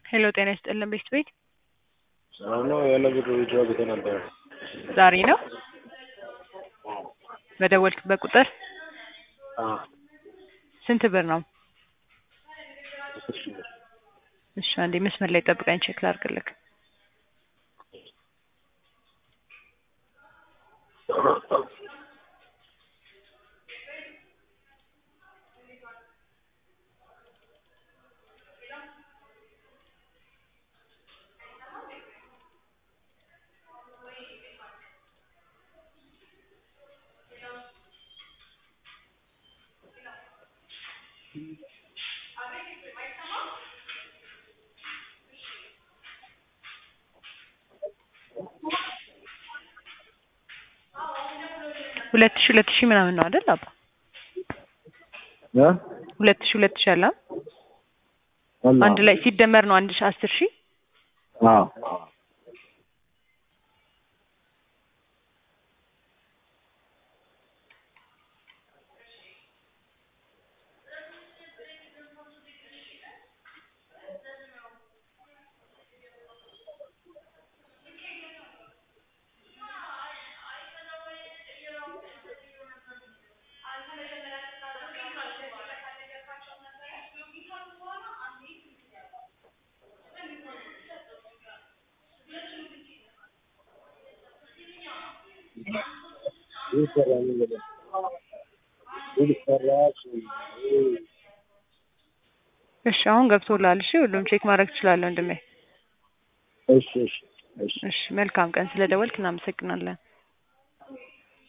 ሄሎ ጤና ይስጥልን ቤት ሰላም ነው። ያለ ብር ዊድሮ ቤት ነበር። ዛሬ ነው በደወልክበት ቁጥር? ስንት ብር ነው? እሺ አንዴ መስመር ላይ ጠብቀኝ ቼክ ላድርግልክ። ሁለት ሺህ ምናምን ነው አይደል አባ? ሁለት ሺህ አለ አንድ ላይ ሲደመር ነው 10,000? አዎ እሺ አሁን ገብቶላል። እሺ ሁሉም ቼክ ማድረግ ትችላለህ ወንድሜ። እሺ እሺ መልካም ቀን። ስለደወልክ እናመሰግናለን።